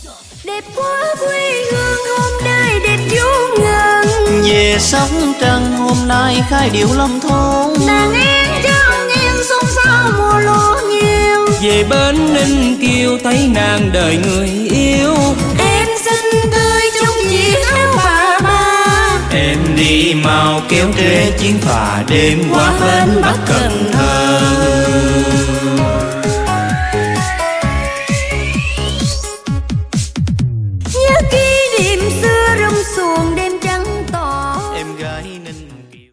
Đẹp quá quê hương hôm nay đẹp vô ngần. Về sóng trăng hôm nay khai điệu lâm thôn. Nàng én trăng nghiêng xôn xao mùa lúa nhiều. Về bến Ninh Kiều thấy nàng đời người yêu. Em xinh tươi trong chiếc áo bà ba. Em đi mau kéo trễ chuyến phà đêm qua bến Bắc Cần